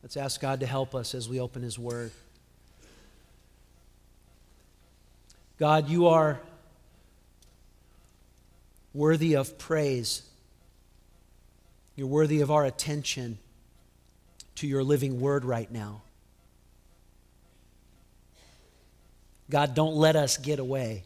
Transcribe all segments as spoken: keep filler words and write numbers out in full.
Let's ask God to help us as we open His Word. God, you are worthy of praise. You're worthy of our attention to your living Word right now. God, don't let us get away.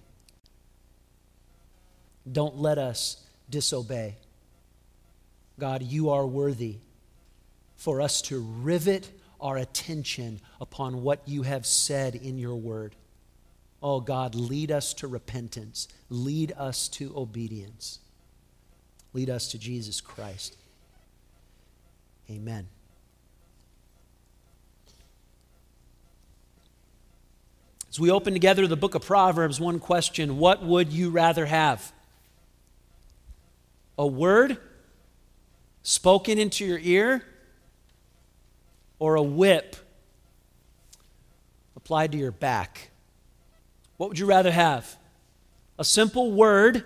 Don't let us disobey. God, you are worthy for us to rivet our attention upon what you have said in your word. Oh God, lead us to repentance. Lead us to obedience. Lead us to Jesus Christ. Amen. As we open together the book of Proverbs, one question: what would you rather have? A word spoken into your ear, or a whip applied to your back? What would you rather have? A simple word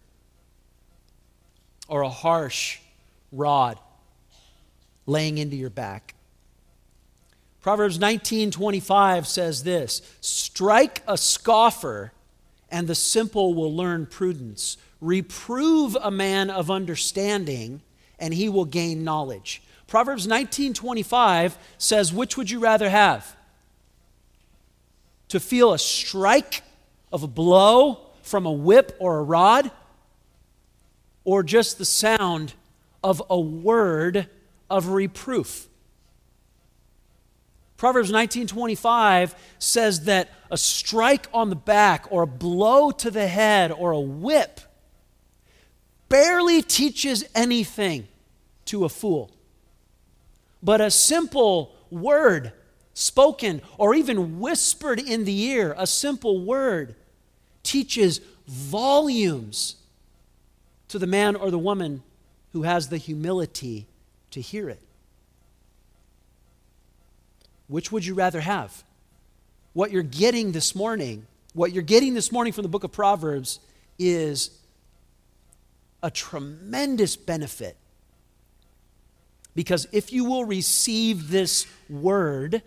or a harsh rod laying into your back? Proverbs nineteen twenty-five says this: strike a scoffer, and the simple will learn prudence. Reprove a man of understanding, and he will gain knowledge. Proverbs nineteen twenty-five says, which would you rather have? To feel a strike of a blow from a whip or a rod, or just the sound of a word of reproof? Proverbs nineteen twenty-five says that a strike on the back or a blow to the head or a whip barely teaches anything to a fool. But a simple word spoken or even whispered in the ear, a simple word teaches volumes to the man or the woman who has the humility to hear it. Which would you rather have? What you're getting this morning, what you're getting this morning from the book of Proverbs is a tremendous benefit. Because if you will receive this word,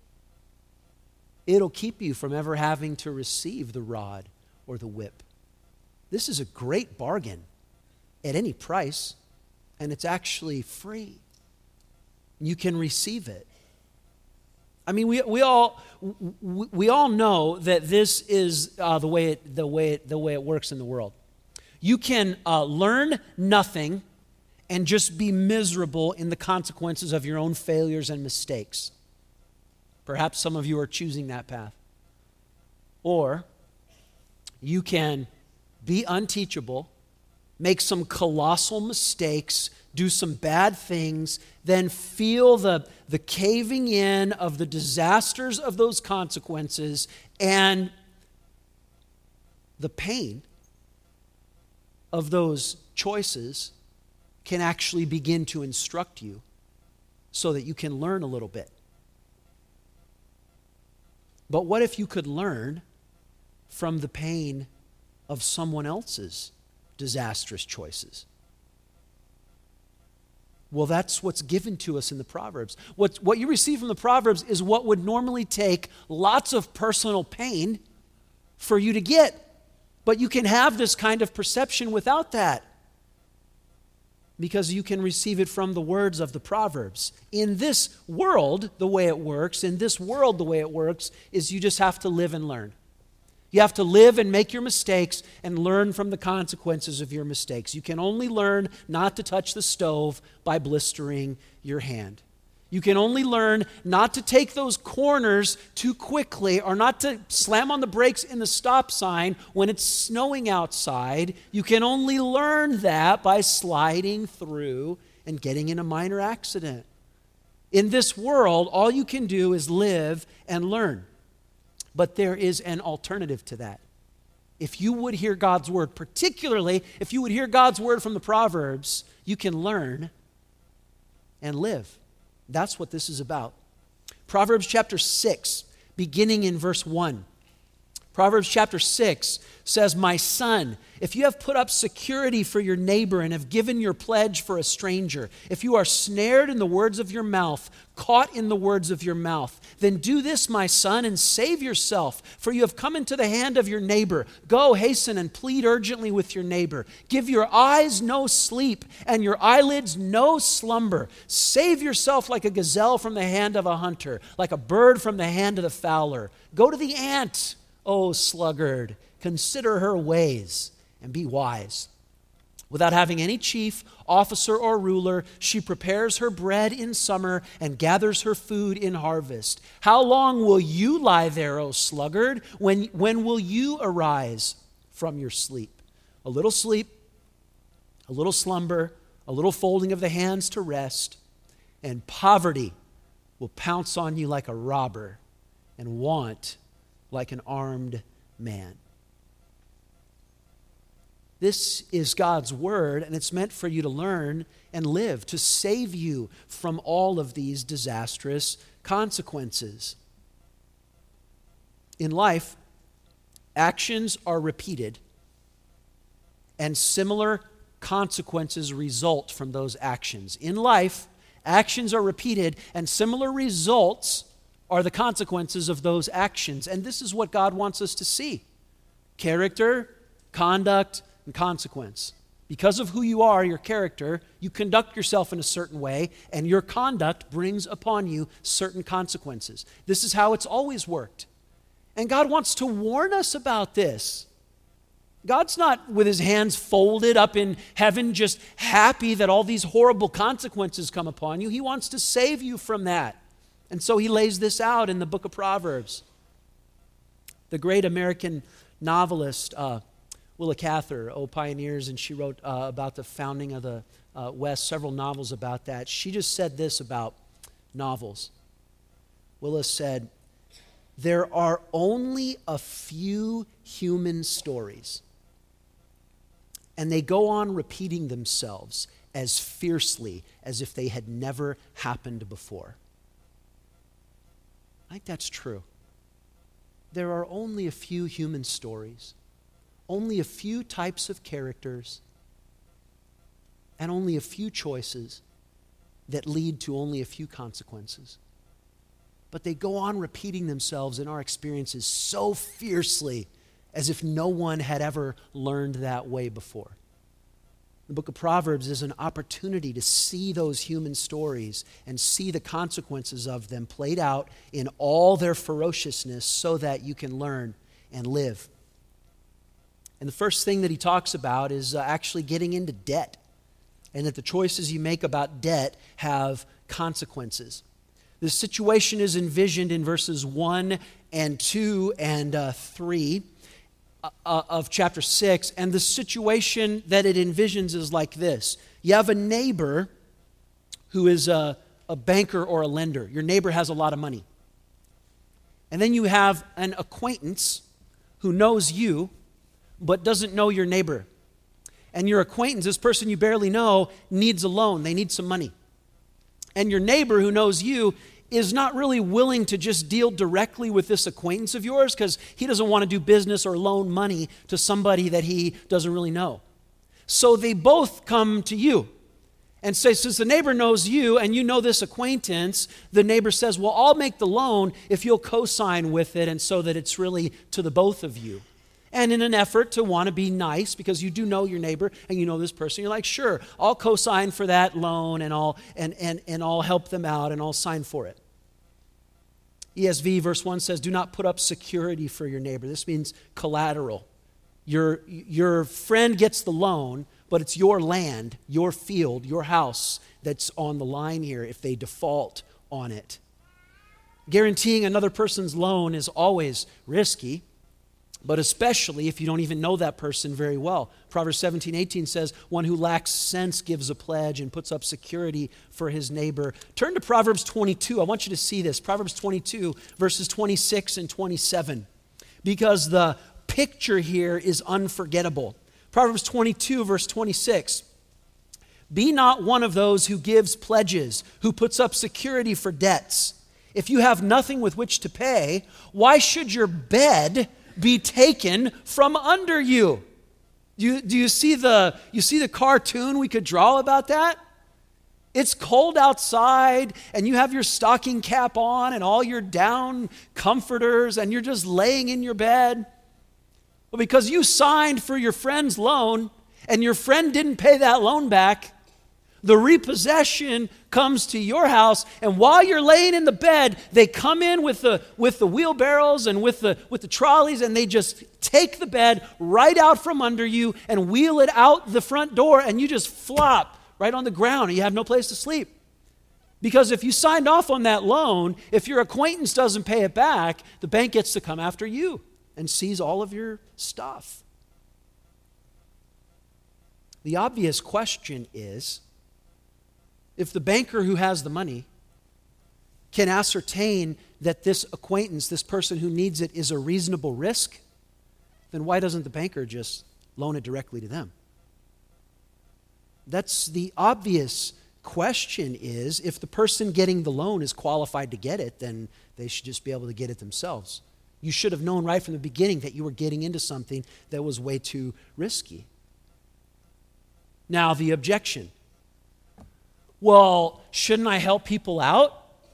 it'll keep you from ever having to receive the rod or the whip. This is a great bargain at any price, and it's actually free. You can receive it. I mean, we we all we, we all know that this is uh, the way it, the way it, the way it works in the world. You can uh, learn nothing and just be miserable in the consequences of your own failures and mistakes. Perhaps some of you are choosing that path. Or you can be unteachable, make some colossal mistakes, do some bad things, then feel the, the caving in of the disasters of those consequences and the pain of those choices can actually begin to instruct you so that you can learn a little bit. But what if you could learn from the pain of someone else's disastrous choices? Well, that's what's given to us in the Proverbs. What, what you receive from the Proverbs is what would normally take lots of personal pain for you to get. But you can have this kind of perception without that, because you can receive it from the words of the Proverbs. In this world, the way it works, in this world, the way it works, is you just have to live and learn. You have to live and make your mistakes and learn from the consequences of your mistakes. You can only learn not to touch the stove by blistering your hand. You can only learn not to take those corners too quickly or not to slam on the brakes in the stop sign when it's snowing outside. You can only learn that by sliding through and getting in a minor accident. In this world, all you can do is live and learn. But there is an alternative to that. If you would hear God's word, particularly if you would hear God's word from the Proverbs, you can learn and live. That's what this is about. Proverbs chapter six, beginning in verse one. Proverbs chapter six says, my son, if you have put up security for your neighbor and have given your pledge for a stranger, if you are snared in the words of your mouth, caught in the words of your mouth, then do this, my son, and save yourself, for you have come into the hand of your neighbor. Go, hasten, and plead urgently with your neighbor. Give your eyes no sleep, and your eyelids no slumber. Save yourself like a gazelle from the hand of a hunter, like a bird from the hand of the fowler. Go to the ant, O sluggard, consider her ways, and be wise. Without having any chief, officer, or ruler, she prepares her bread in summer and gathers her food in harvest. How long will you lie there, O sluggard? When, when will you arise from your sleep? A little sleep, a little slumber, a little folding of the hands to rest, and poverty will pounce on you like a robber, and want like an armed man. This is God's word, and it's meant for you to learn and live, to save you from all of these disastrous consequences. In life, actions are repeated, and similar consequences result from those actions. In life, actions are repeated, and similar results are the consequences of those actions. And this is what God wants us to see: character, conduct, and consequence. Because of who you are, your character, you conduct yourself in a certain way, and your conduct brings upon you certain consequences. This is how it's always worked. And God wants to warn us about this. God's not with his hands folded up in heaven, just happy that all these horrible consequences come upon you. He wants to save you from that. And so he lays this out in the book of Proverbs. The great American novelist, uh, Willa Cather, O Pioneers, and she wrote uh, about the founding of the uh, West, several novels about that. She just said this about novels. Willa said, there are only a few human stories, and they go on repeating themselves as fiercely as if they had never happened before. I think that's true. There are only a few human stories, only a few types of characters, and only a few choices that lead to only a few consequences. But they go on repeating themselves in our experiences so fiercely as if no one had ever learned that way before. The book of Proverbs is an opportunity to see those human stories and see the consequences of them played out in all their ferociousness so that you can learn and live. And the first thing that he talks about is uh, actually getting into debt, and that the choices you make about debt have consequences. This situation is envisioned in verses one and two and uh, three uh, of chapter six, and the situation that it envisions is like this. You have a neighbor who is a, a banker or a lender. Your neighbor has a lot of money. And then you have an acquaintance who knows you, but doesn't know your neighbor. And your acquaintance, this person you barely know, needs a loan. They need some money. And your neighbor who knows you is not really willing to just deal directly with this acquaintance of yours because he doesn't want to do business or loan money to somebody that he doesn't really know. So they both come to you and say, since the neighbor knows you and you know this acquaintance, the neighbor says, well, I'll make the loan if you'll co-sign with it, and so that it's really to the both of you. And in an effort to want to be nice, because you do know your neighbor and you know this person, you're like, sure, I'll co-sign for that loan and I'll, and, and, and I'll help them out and I'll sign for it. E S V verse one says, do not put up security for your neighbor. This means collateral. Your, your friend gets the loan, but it's your land, your field, your house that's on the line here if they default on it. Guaranteeing another person's loan is always risky, but especially if you don't even know that person very well. Proverbs seventeen eighteen says, one who lacks sense gives a pledge and puts up security for his neighbor. Turn to Proverbs twenty-two. I want you to see this. Proverbs twenty-two, verses twenty-six and twenty-seven, because the picture here is unforgettable. Proverbs twenty-two, verse twenty-six. Be not one of those who gives pledges, who puts up security for debts. If you have nothing with which to pay, why should your bed be taken from under you. Do you, do you see the, you see the cartoon we could draw about that? It's cold outside, and you have your stocking cap on and all your down comforters, and you're just laying in your bed. Well, because you signed for your friend's loan, and your friend didn't pay that loan back, the repossession comes to your house, and while you're laying in the bed, they come in with the with the wheelbarrows and with the with the trolleys, and they just take the bed right out from under you and wheel it out the front door, and you just flop right on the ground, and you have no place to sleep. Because if you signed off on that loan, if your acquaintance doesn't pay it back, the bank gets to come after you and seize all of your stuff. The obvious question is, if the banker who has the money can ascertain that this acquaintance, this person who needs it, is a reasonable risk, then why doesn't the banker just loan it directly to them? That's the obvious question is, if the person getting the loan is qualified to get it, then they should just be able to get it themselves. You should have known right from the beginning that you were getting into something that was way too risky. Now, the objection. Well, shouldn't I help people out?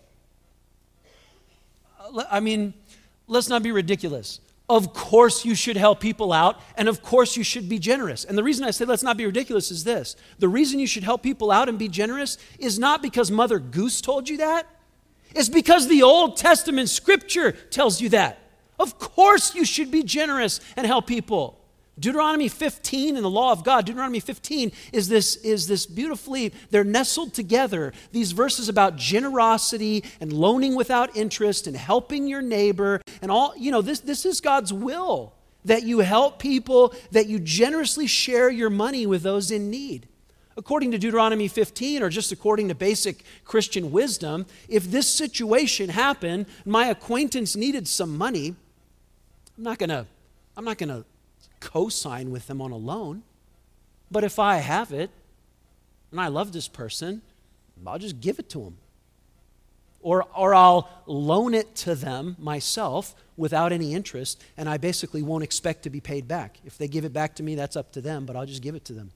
I mean, let's not be ridiculous. Of course you should help people out, and of course you should be generous. And the reason I say let's not be ridiculous is this. The reason you should help people out and be generous is not because Mother Goose told you that. It's because the Old Testament scripture tells you that. Of course you should be generous and help people. Deuteronomy fifteen and the law of God, Deuteronomy fifteen is this, is this beautifully, they're nestled together, these verses about generosity and loaning without interest and helping your neighbor and all, you know, this, this is God's will, that you help people, that you generously share your money with those in need. According to Deuteronomy fifteen, or just according to basic Christian wisdom, if this situation happened, my acquaintance needed some money, I'm not gonna, I'm not gonna co-sign with them on a loan. But if I have it and I love this person, I'll just give it to them. Or, or I'll loan it to them myself without any interest, and I basically won't expect to be paid back. If they give it back to me, that's up to them, but I'll just give it to them.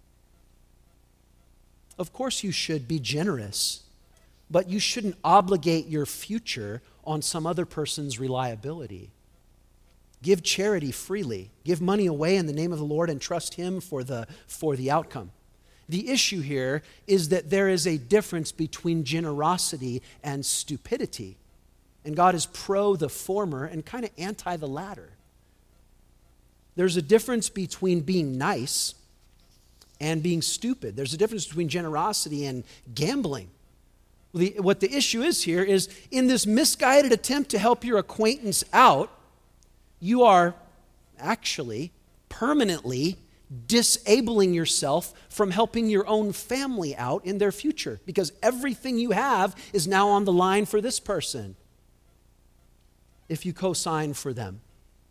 Of course you should be generous, but you shouldn't obligate your future on some other person's reliability. Give charity freely. Give money away in the name of the Lord and trust Him for the, for the outcome. The issue here is that there is a difference between generosity and stupidity. And God is pro the former and kind of anti the latter. There's a difference between being nice and being stupid. There's a difference between generosity and gambling. The, what the issue is here is, in this misguided attempt to help your acquaintance out, you are actually permanently disabling yourself from helping your own family out in their future, because everything you have is now on the line for this person if you co-sign for them.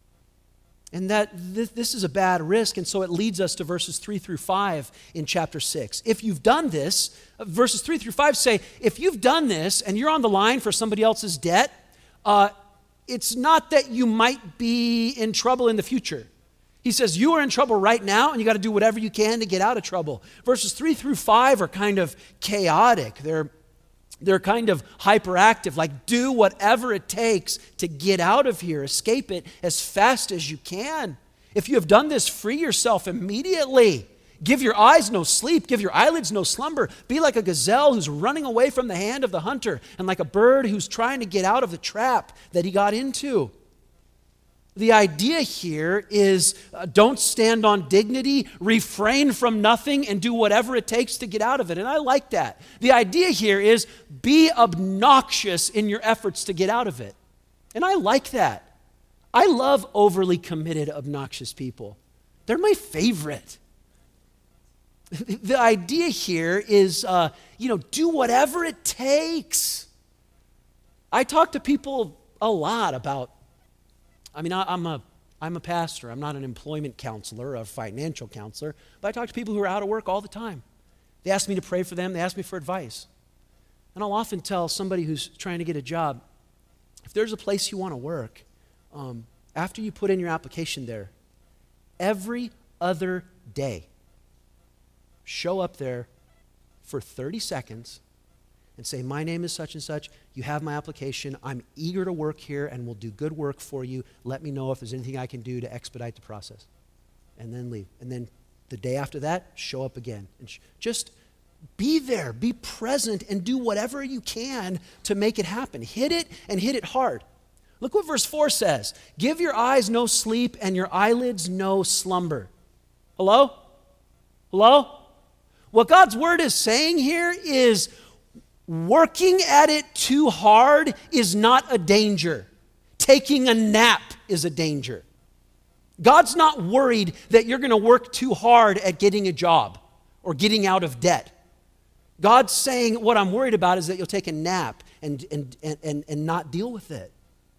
And that th- this is a bad risk, and so it leads us to verses three through five in chapter six. If you've done this, uh, verses three through five say, if you've done this and you're on the line for somebody else's debt, uh, it's not that you might be in trouble in the future. He says you are in trouble right now, and you got to do whatever you can to get out of trouble. Verses three through five are kind of chaotic. They're, they're kind of hyperactive, like do whatever it takes to get out of here, escape it as fast as you can. If you have done this, free yourself immediately. Give your eyes no sleep, give your eyelids no slumber. Be like a gazelle who's running away from the hand of the hunter, and like a bird who's trying to get out of the trap that he got into. The idea here is uh, don't stand on dignity, refrain from nothing, and do whatever it takes to get out of it. And I like that. The idea here is be obnoxious in your efforts to get out of it. And I like that. I love overly committed, obnoxious people. They're my favorite. The idea here is, uh, you know, do whatever it takes. I talk to people a lot about, I mean, I, I'm a, I'm a pastor. I'm not an employment counselor, a financial counselor, but I talk to people who are out of work all the time. They ask me to pray for them. They ask me for advice. And I'll often tell somebody who's trying to get a job, if there's a place you want to work, um, after you put in your application there, every other day, show up there for thirty seconds and say, my name is such and such. You have my application. I'm eager to work here and will do good work for you. Let me know if there's anything I can do to expedite the process. And then leave. And then the day after that, show up again. And sh- just be there. Be present and do whatever you can to make it happen. Hit it and hit it hard. Look what verse four says. Give your eyes no sleep and your eyelids no slumber. Hello? Hello? What God's word is saying here is working at it too hard is not a danger. Taking a nap is a danger. God's not worried that you're going to work too hard at getting a job or getting out of debt. God's saying what I'm worried about is that you'll take a nap and, and, and, and not deal with it.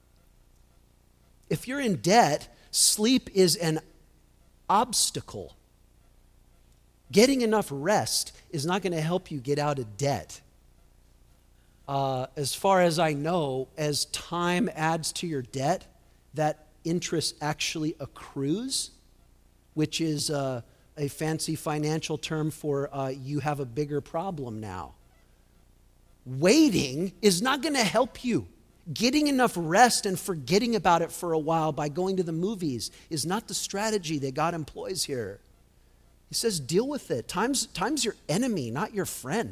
If you're in debt, sleep is an obstacle. Getting enough rest is not going to help you get out of debt. Uh, as far as I know, as time adds to your debt, that interest actually accrues, which is uh, a fancy financial term for uh, you have a bigger problem now. Waiting is not going to help you. Getting enough rest and forgetting about it for a while by going to the movies is not the strategy that God employs here. He says, deal with it. Time's, time's your enemy, not your friend.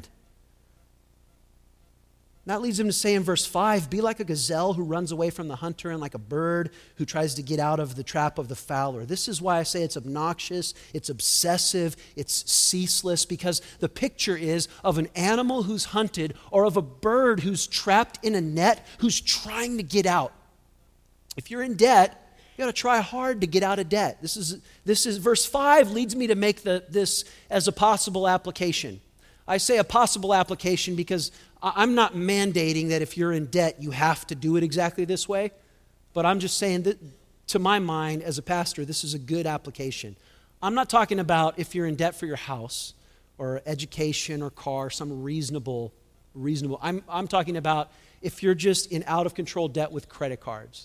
And that leads him to say in verse five, be like a gazelle who runs away from the hunter and like a bird who tries to get out of the trap of the fowler. This is why I say it's obnoxious, it's obsessive, it's ceaseless, because the picture is of an animal who's hunted or of a bird who's trapped in a net who's trying to get out. If you're in debt, you got to try hard to get out of debt. This is, this is verse five leads me to make the, this as a possible application. I say a possible application because I'm not mandating that if you're in debt, you have to do it exactly this way. But I'm just saying that to my mind as a pastor, this is a good application. I'm not talking about if you're in debt for your house or education or car, some reasonable, reasonable. I'm, I'm talking about if you're just in out of control debt with credit cards.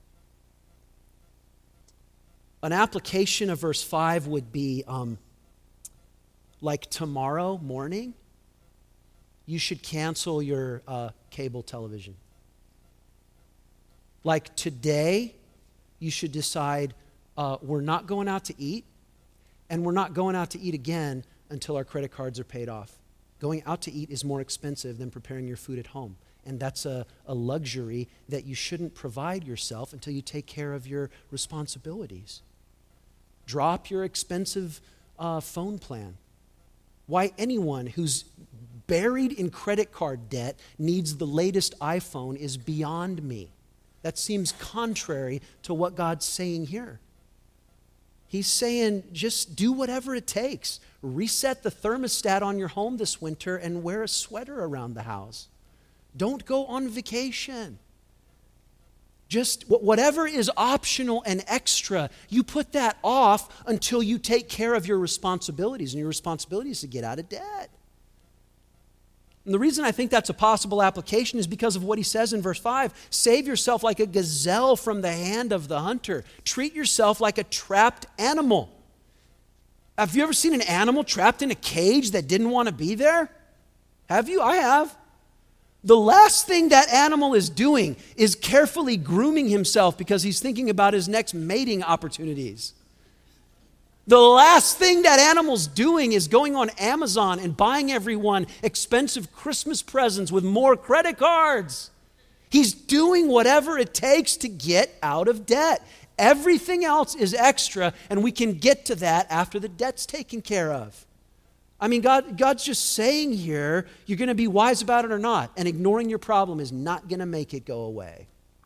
An application of verse five would be um, like tomorrow morning, you should cancel your uh, cable television. Like today, you should decide uh, we're not going out to eat, and we're not going out to eat again until our credit cards are paid off. Going out to eat is more expensive than preparing your food at home. And that's a, a luxury that you shouldn't provide yourself until you take care of your responsibilities. Drop your expensive uh, phone plan. Why anyone who's buried in credit card debt needs the latest iPhone is beyond me. That seems contrary to what God's saying here. He's saying just do whatever it takes. Reset the thermostat on your home this winter and wear a sweater around the house. Don't go on vacation. Just whatever is optional and extra, you put that off until you take care of your responsibilities. And your responsibility is to get out of debt. And the reason I think that's a possible application is because of what he says in verse five. Save yourself like a gazelle from the hand of the hunter. Treat yourself like a trapped animal. Have you ever seen an animal trapped in a cage that didn't want to be there? Have you? I have. The last thing that animal is doing is carefully grooming himself because he's thinking about his next mating opportunities. The last thing that animal's doing is going on Amazon and buying everyone expensive Christmas presents with more credit cards. He's doing whatever it takes to get out of debt. Everything else is extra, and we can get to that after the debt's taken care of. I mean, God, God's just saying here, you're going to be wise about it or not, and ignoring your problem is not going to make it go away.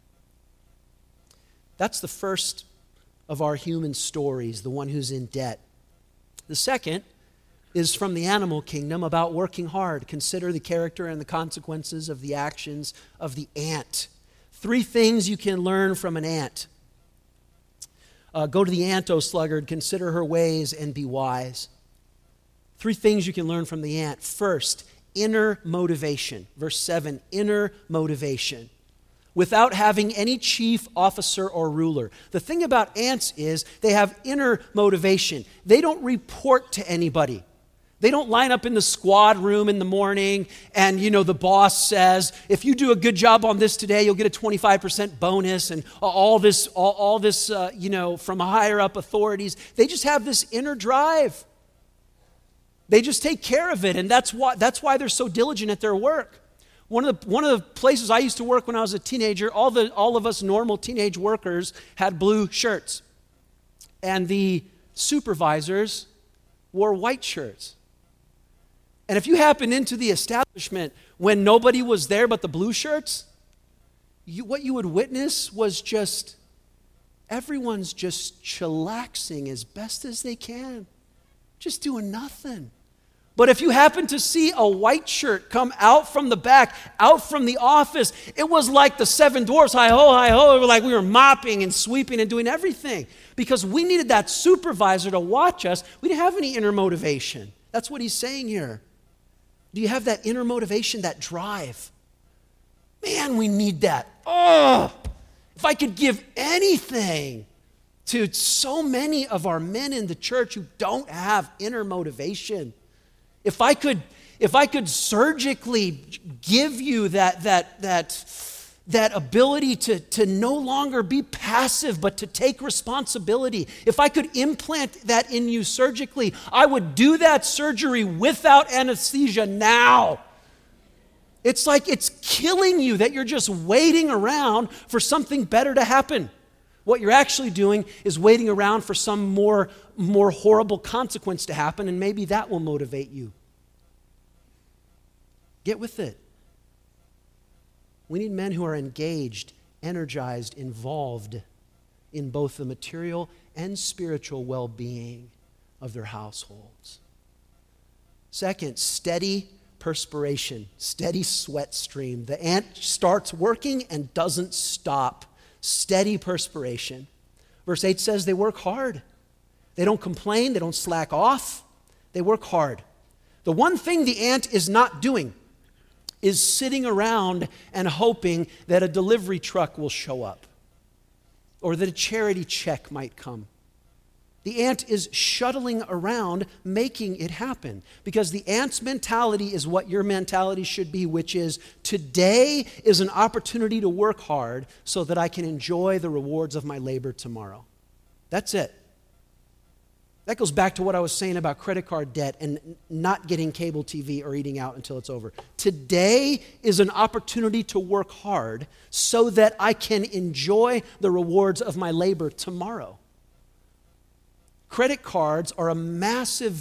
That's the first of our human stories, the one who's in debt. The second is from the animal kingdom about working hard. Consider the character and the consequences of the actions of the ant. Three things you can learn from an ant. Uh, go to the ant, O sluggard, consider her ways and be wise. Three things you can learn from the ant. First, inner motivation. Verse seven, inner motivation. without having any chief, officer, or ruler. The thing about ants is they have inner motivation. They don't report to anybody. They don't line up in the squad room in the morning and, you know, the boss says, if you do a good job on this today, you'll get a twenty-five percent bonus and all this, all, all this, uh, you know, from higher up authorities. They just have this inner drive. They just take care of it, and that's why, that's why they're so diligent at their work. One of the, one of the places I used to work when I was a teenager, all, the, all of us normal teenage workers had blue shirts, and the supervisors wore white shirts. And if you happened into the establishment when nobody was there but the blue shirts, you, what you would witness was just everyone's just chillaxing as best as they can, just doing nothing. But if you happen to see a white shirt come out from the back, out from the office, it was like the seven dwarfs, hi-ho, hi-ho, like we were mopping and sweeping and doing everything because we needed that supervisor to watch us. We didn't have any inner motivation. That's what he's saying here. Do you have that inner motivation, that drive? Man, we need that. Oh, if I could give anything to so many of our men in the church who don't have inner motivation. If I could, if I could surgically give you that, that, that, that ability to, to no longer be passive, but to take responsibility, if I could implant that in you surgically, I would do that surgery without anesthesia now. It's like it's killing you that you're just waiting around for something better to happen. What you're actually doing is waiting around for some more, more horrible consequence to happen, and maybe that will motivate you. Get with it. We need men who are engaged, energized, involved in both the material and spiritual well-being of their households. Second, steady perspiration, steady sweat stream. The ant starts working and doesn't stop. Steady perspiration. Verse eight says they work hard. They don't complain. They don't slack off. They work hard. The one thing the ant is not doing is sitting around and hoping that a delivery truck will show up or that a charity check might come. The ant is shuttling around making it happen because the ant's mentality is what your mentality should be, which is today is an opportunity to work hard so that I can enjoy the rewards of my labor tomorrow. That's it. That goes back to what I was saying about credit card debt and not getting cable T V or eating out until it's over. Today is an opportunity to work hard so that I can enjoy the rewards of my labor tomorrow. Credit cards are a massive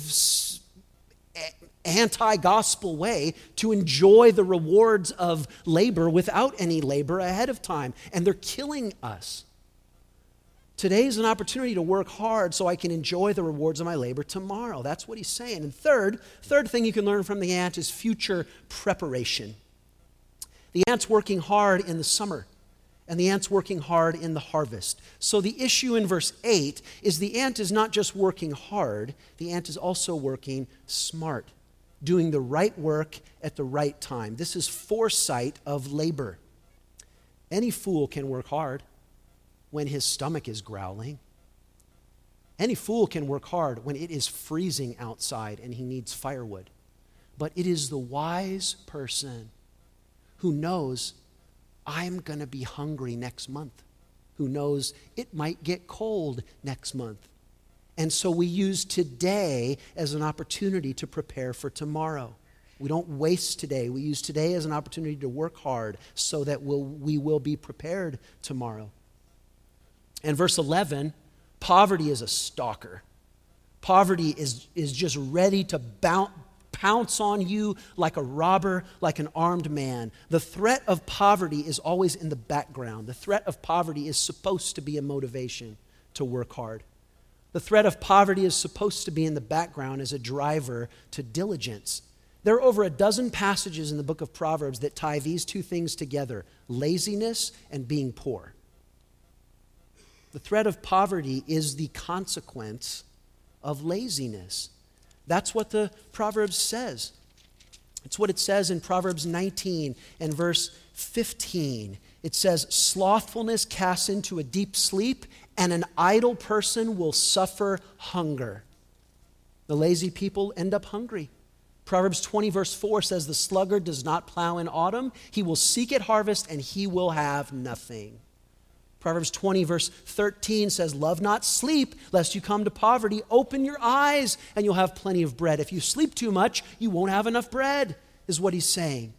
anti-gospel way to enjoy the rewards of labor without any labor ahead of time, and they're killing us. Today is an opportunity to work hard so I can enjoy the rewards of my labor tomorrow. That's what he's saying. And third, third thing you can learn from the ant is future preparation. The ant's working hard in the summer, and the ant's working hard in the harvest. So the issue in verse eight is the ant is not just working hard, the ant is also working smart, doing the right work at the right time. This is foresight of labor. Any fool can work hard when his stomach is growling. Any fool can work hard when it is freezing outside and he needs firewood. But it is the wise person who knows I'm going to be hungry next month, who knows it might get cold next month. And so we use today as an opportunity to prepare for tomorrow. We don't waste today. We use today as an opportunity to work hard so that we'll, we will be prepared tomorrow. And verse eleven, poverty is a stalker. Poverty is, is just ready to bounce, pounce on you like a robber, like an armed man. The threat of poverty is always in the background. The threat of poverty is supposed to be a motivation to work hard. The threat of poverty is supposed to be in the background as a driver to diligence. There are over a dozen passages in the book of Proverbs that tie these two things together, laziness and being poor. The threat of poverty is the consequence of laziness. That's what the Proverbs says. It's what it says in Proverbs nineteen and verse fifteen. It says, slothfulness casts into a deep sleep, and an idle person will suffer hunger. The lazy people end up hungry. Proverbs twenty verse four says, the sluggard does not plow in autumn. He will seek at harvest, and he will have nothing. Proverbs twenty verse thirteen says, love not sleep, lest you come to poverty. Open your eyes, and you'll have plenty of bread. If you sleep too much, you won't have enough bread, is what he's saying.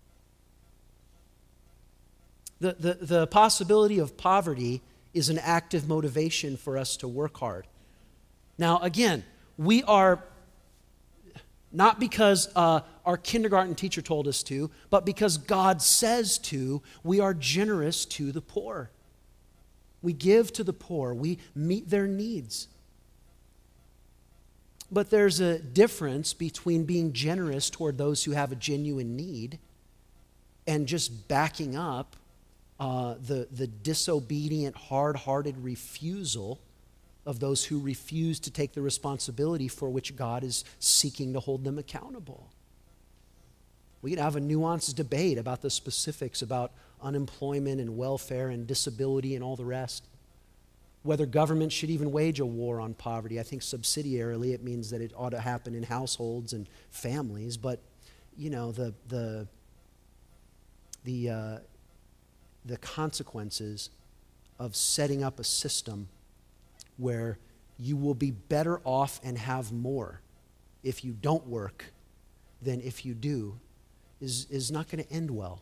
The, the, the possibility of poverty is an active motivation for us to work hard. Now, again, we are, not because uh, our kindergarten teacher told us to, but because God says to, we are generous to the poor. We give to the poor. We meet their needs. But there's a difference between being generous toward those who have a genuine need and just backing up uh, the, the disobedient, hard-hearted refusal of those who refuse to take the responsibility for which God is seeking to hold them accountable. We can have a nuanced debate about the specifics about unemployment and welfare and disability and all the rest. Whether government should even wage a war on poverty. I think subsidiarily it means that it ought to happen in households and families, but you know, the the the uh, the consequences of setting up a system where you will be better off and have more if you don't work than if you do is, is not going to end well.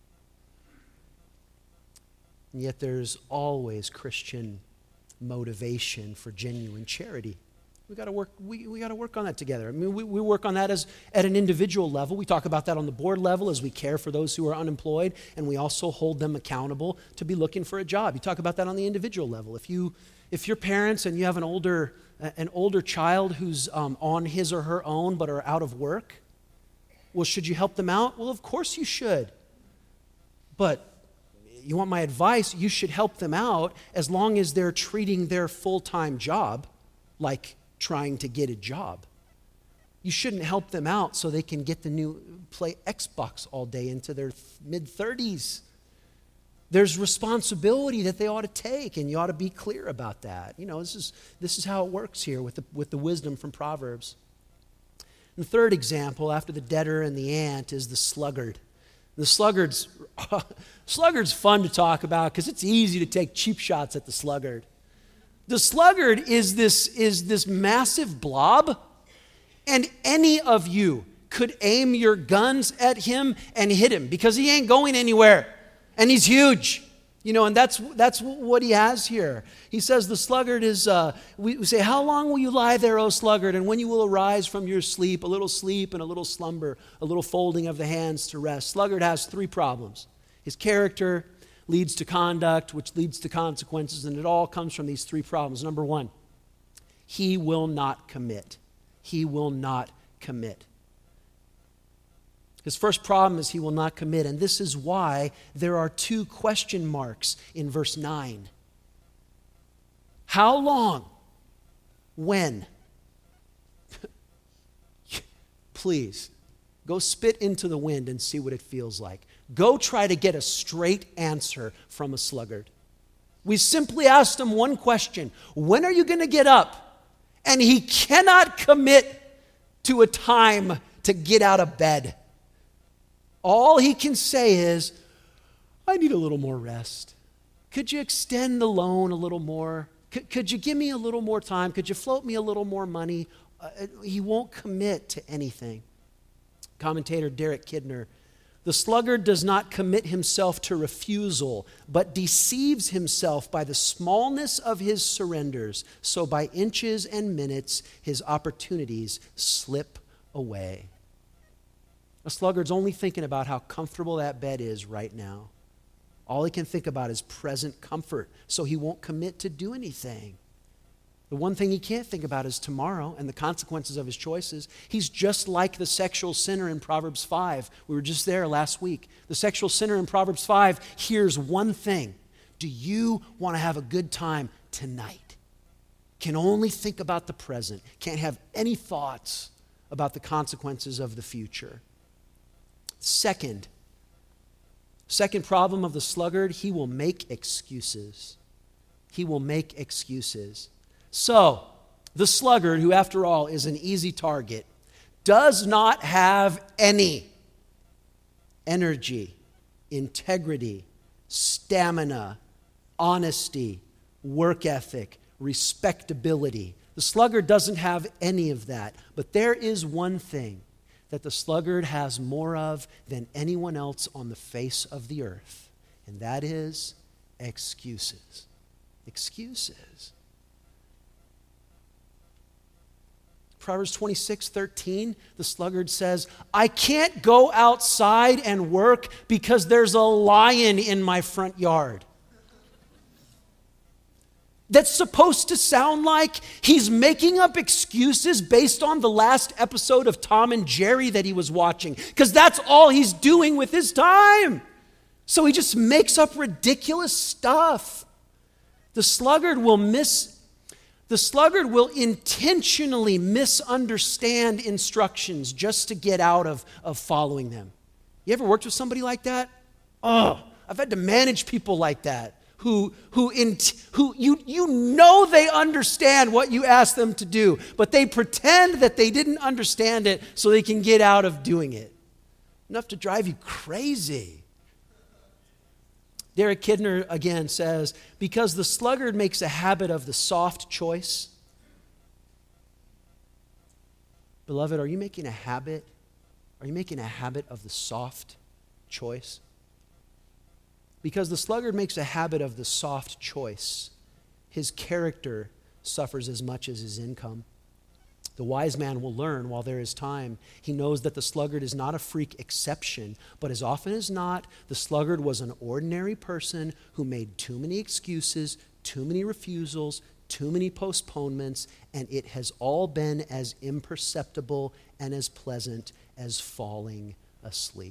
And yet there's always Christian motivation for genuine charity. We got to work. We, we got to work on that together. I mean, we, we work on that as at an individual level. We talk about that on the board level as we care for those who are unemployed, and we also hold them accountable to be looking for a job. You talk about that on the individual level. If you, if you're parents and you have an older, an older child who's um, on his or her own but are out of work, well, should you help them out? Well, of course you should. But you want my advice? You should help them out as long as they're treating their full-time job like trying to get a job. You shouldn't help them out so they can get the new, play Xbox all day into their mid-thirties. There's responsibility that they ought to take, and you ought to be clear about that. You know, this is, this is how it works here with the, with the wisdom from Proverbs. And the third example, after the debtor and the ant, is the sluggard. The sluggard's, sluggard's fun to talk about because it's easy to take cheap shots at the sluggard. The sluggard is this, is this massive blob, and any of you could aim your guns at him and hit him because he ain't going anywhere, and he's huge. You know, and that's that's what he has here. He says the sluggard is, uh, we, we say, how long will you lie there, O sluggard, and when you will arise from your sleep, a little sleep and a little slumber, a little folding of the hands to rest. Sluggard has three problems. His character leads to conduct, which leads to consequences, and it all comes from these three problems. Number one, he will not commit. He will not commit. His first problem is he will not commit, and this is why there are two question marks in verse nine. How long? When? Please, go spit into the wind and see what it feels like. Go try to get a straight answer from a sluggard. We simply asked him one question. When are you going to get up? And he cannot commit to a time to get out of bed. All he can say is, I need a little more rest. Could you extend the loan a little more? Could, could you give me a little more time? Could you float me a little more money? Uh, he won't commit to anything. Commentator Derek Kidner, the sluggard does not commit himself to refusal, but deceives himself by the smallness of his surrenders. So by inches and minutes, his opportunities slip away. A sluggard's only thinking about how comfortable that bed is right now. All he can think about is present comfort, so he won't commit to do anything. The one thing he can't think about is tomorrow and the consequences of his choices. He's just like the sexual sinner in Proverbs five. We were just there last week. The sexual sinner in Proverbs five hears one thing. Do you want to have a good time tonight? Can only think about the present. Can't have any thoughts about the consequences of the future. Second, second problem of the sluggard, he will make excuses. He will make excuses. So, the sluggard, who after all is an easy target, does not have any energy, integrity, stamina, honesty, work ethic, respectability. The sluggard doesn't have any of that. But there is one thing that the sluggard has more of than anyone else on the face of the earth, and that is excuses. Excuses. Proverbs twenty-six thirteen, the sluggard says, I can't go outside and work because there's a lion in my front yard. That's supposed to sound like he's making up excuses based on the last episode of Tom and Jerry that he was watching, because that's all he's doing with his time. So he just makes up ridiculous stuff. The sluggard will miss, the sluggard will intentionally misunderstand instructions just to get out of, of following them. You ever worked with somebody like that? Oh, I've had to manage people like that. Who, who, in, who you, you know they understand what you ask them to do, but they pretend that they didn't understand it so they can get out of doing it. Enough to drive you crazy. Derek Kidner again says, because the sluggard makes a habit of the soft choice. Beloved, are you making a habit? Are you making a habit of the soft choice? Because the sluggard makes a habit of the soft choice, his character suffers as much as his income. The wise man will learn while there is time. He knows that the sluggard is not a freak exception, but as often as not, the sluggard was an ordinary person who made too many excuses, too many refusals, too many postponements, and it has all been as imperceptible and as pleasant as falling asleep.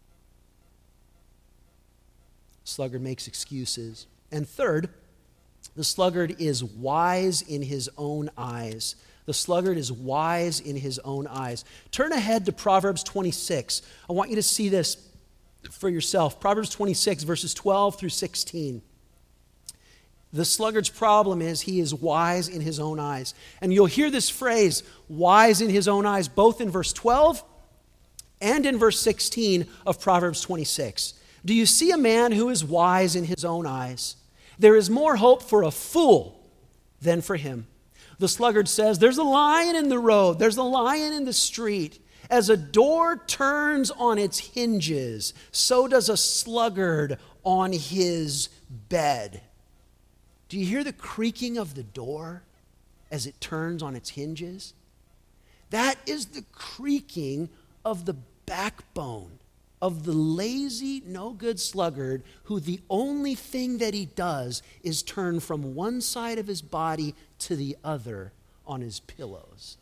Sluggard makes excuses. And third, the sluggard is wise in his own eyes. The sluggard is wise in his own eyes. Turn ahead to Proverbs twenty-six. I want you to see this for yourself. Proverbs twenty-six, verses twelve through sixteen. The sluggard's problem is he is wise in his own eyes. And you'll hear this phrase, wise in his own eyes, both in verse twelve and in verse sixteen of Proverbs twenty-six. Do you see a man who is wise in his own eyes? There is more hope for a fool than for him. The sluggard says, there's a lion in the road, there's a lion in the street. As a door turns on its hinges, so does a sluggard on his bed. Do you hear the creaking of the door as it turns on its hinges? That is the creaking of the backbone of the lazy, no-good sluggard who the only thing that he does is turn from one side of his body to the other on his pillows.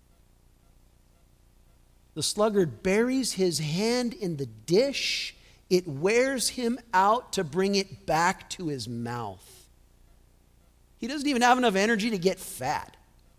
The sluggard buries his hand in the dish. It wears him out to bring it back to his mouth. He doesn't even have enough energy to get fat.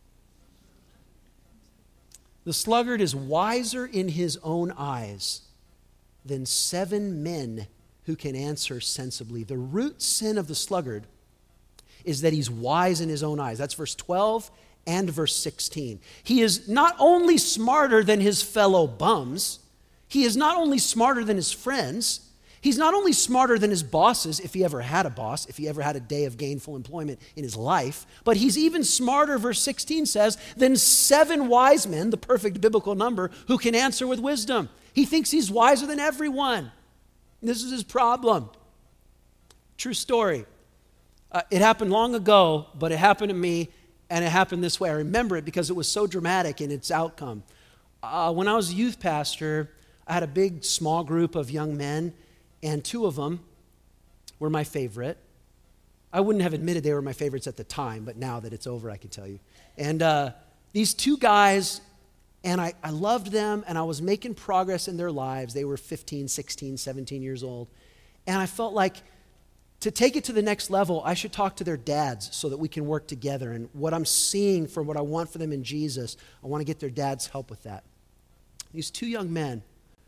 The sluggard is wiser in his own eyes than seven men who can answer sensibly. The root sin of the sluggard is that he's wise in his own eyes. That's verse twelve and verse sixteen. He is not only smarter than his fellow bums, he is not only smarter than his friends, he's not only smarter than his bosses, if he ever had a boss, if he ever had a day of gainful employment in his life, but he's even smarter, verse sixteen says, than seven wise men, the perfect biblical number, who can answer with wisdom. He thinks he's wiser than everyone. This is his problem. True story. Uh, it happened long ago, but it happened to me, and it happened this way. I remember it because it was so dramatic in its outcome. Uh, when I was a youth pastor, I had a big, small group of young men, and two of them were my favorite. I wouldn't have admitted they were my favorites at the time, but now that it's over, I can tell you. And uh, these two guys, and I, I loved them, and I was making progress in their lives. They were fifteen, sixteen, seventeen years old. And I felt like to take it to the next level, I should talk to their dads so that we can work together. And what I'm seeing for what I want for them in Jesus, I want to get their dad's help with that. These two young men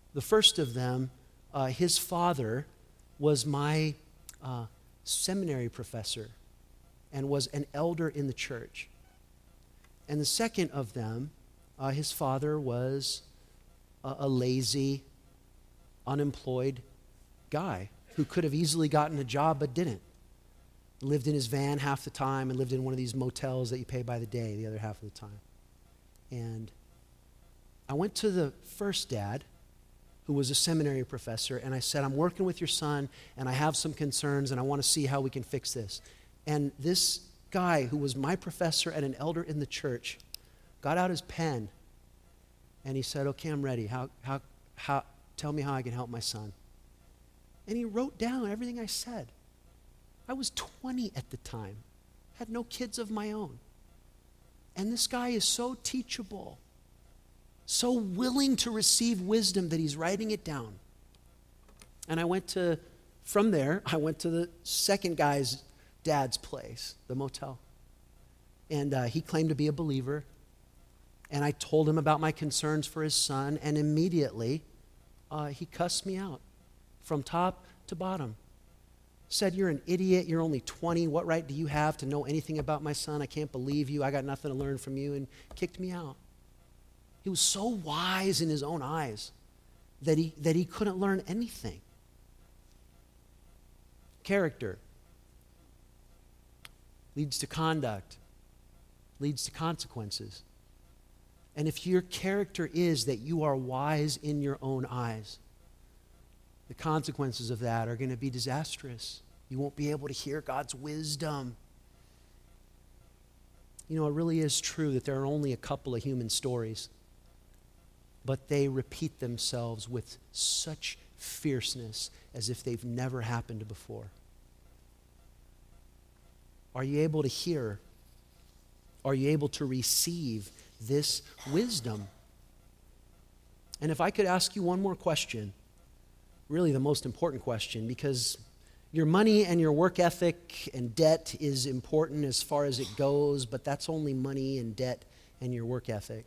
The first of them, uh, his father was my uh, seminary professor and was an elder in the church. And the second of them, uh, his father was a, a lazy, unemployed guy who could have easily gotten a job but didn't. Lived in his van half the time and lived in one of these motels that you pay by the day the other half of the time. And I went to the first dad, who was a seminary professor, and I said, I'm working with your son, and I have some concerns, and I want to see how we can fix this. And this guy, who was my professor and an elder in the church, got out his pen, and he said, okay, I'm ready. How, how, how, tell me how I can help my son. And he wrote down everything I said. I was twenty at the time, had no kids of my own. And this guy is so teachable, so willing to receive wisdom that he's writing it down. And I went to, from there, I went to the second guy's dad's place, the motel. And uh, he claimed to be a believer. And I told him about my concerns for his son, and immediately uh, he cussed me out from top to bottom. Said, you're an idiot, you're only twenty, what right do you have to know anything about my son? I can't believe you, I got nothing to learn from you, and kicked me out. He was so wise in his own eyes that he, that he couldn't learn anything. Character leads to conduct, leads to consequences. And if your character is that you are wise in your own eyes, the consequences of that are going to be disastrous. You won't be able to hear God's wisdom. You know, it really is true that there are only a couple of human stories, but they repeat themselves with such fierceness as if they've never happened before. Are you able to hear? Are you able to receive this wisdom? And if I could ask you one more question, really the most important question, because your money and your work ethic and debt is important as far as it goes, but that's only money and debt and your work ethic.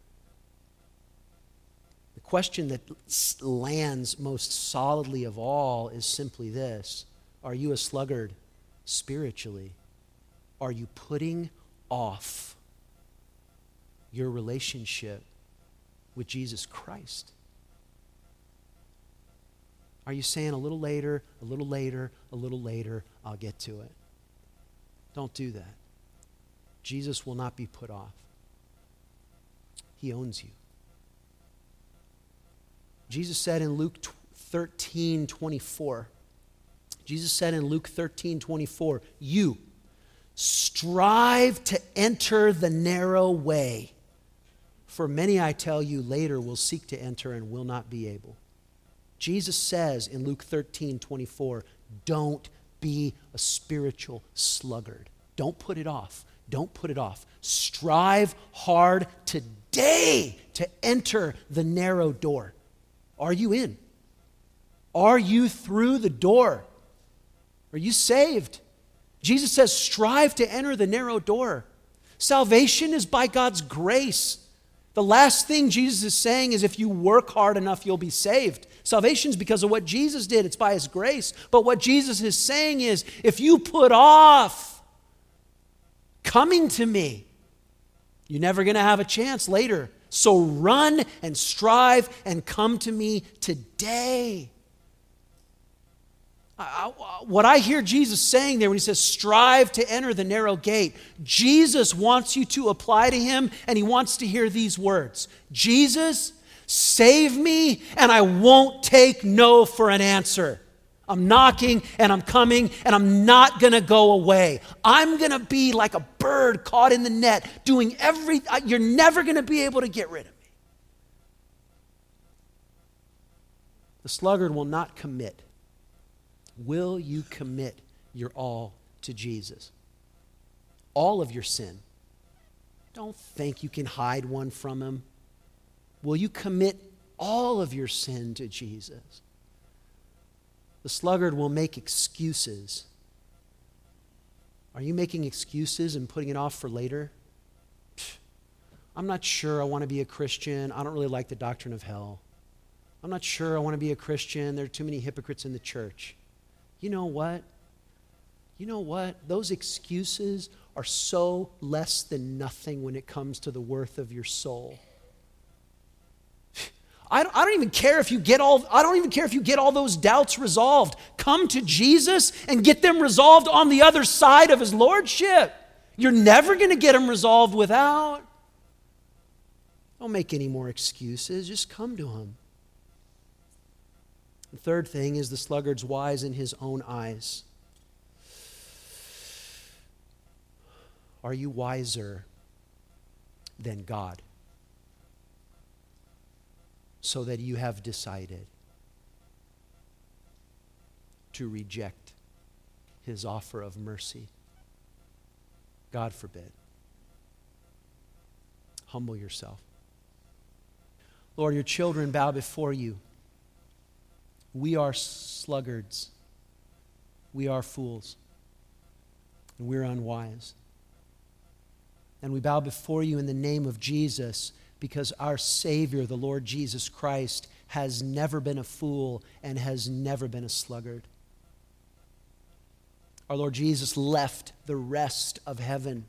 The question that lands most solidly of all is simply this: are you a sluggard spiritually? Are you putting off your relationship with Jesus Christ? Are you saying a little later, a little later, a little later, I'll get to it? Don't do that. Jesus will not be put off. He owns you. Jesus said in Luke thirteen twenty-four, Jesus said in Luke thirteen twenty-four, you strive to enter the narrow way, for many, I tell you, later will seek to enter and will not be able. Jesus says in Luke thirteen twenty-four, don't be a spiritual sluggard. Don't put it off. Don't put it off. Strive hard today to enter the narrow door. Are you in? Are you through the door? Are you saved? Jesus says, strive to enter the narrow door. Salvation is by God's grace. The last thing Jesus is saying is if you work hard enough, you'll be saved. Salvation is because of what Jesus did. It's by His grace. But what Jesus is saying is if you put off coming to me, you're never going to have a chance later. So run and strive and come to me today. I, I, what I hear Jesus saying there when He says strive to enter the narrow gate, Jesus wants you to apply to Him, and He wants to hear these words: Jesus, save me, and I won't take no for an answer. I'm knocking and I'm coming and I'm not going to go away. I'm going to be like a bird caught in the net doing every, you're never going to be able to get rid of me. The sluggard will not commit. Will you commit your all to Jesus? All of your sin. Don't think you can hide one from Him. Will you commit all of your sin to Jesus? The sluggard will make excuses. Are you making excuses and putting it off for later? Pfft, I'm not sure I want to be a Christian. I don't really like the doctrine of hell. I'm not sure I want to be a Christian. There are too many hypocrites in the church. You know what? You know what? Those excuses are so less than nothing when it comes to the worth of your soul. I don't, I don't even care if you get all, I don't even care if you get all those doubts resolved. Come to Jesus and get them resolved on the other side of his lordship. You're never going to get them resolved without. Don't make any more excuses. Just come to him. The third thing is the sluggard's wise in his own eyes. Are you wiser than God? So that you have decided to reject his offer of mercy. God forbid. Humble yourself. Lord, your children bow before you. We are sluggards. We are fools. And we're unwise. And we bow before you in the name of Jesus, because our Savior, the Lord Jesus Christ, has never been a fool and has never been a sluggard. Our Lord Jesus left the rest of heaven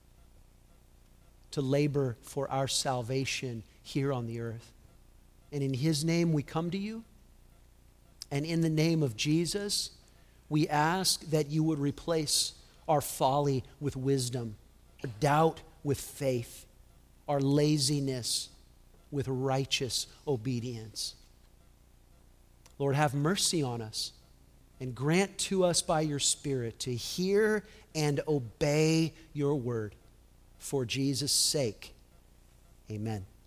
to labor for our salvation here on the earth. And in his name we come to you. And in the name of Jesus, we ask that you would replace our folly with wisdom, our doubt with faith, our laziness with righteous obedience. Lord, have mercy on us and grant to us by your Spirit to hear and obey your word. For Jesus' sake, amen.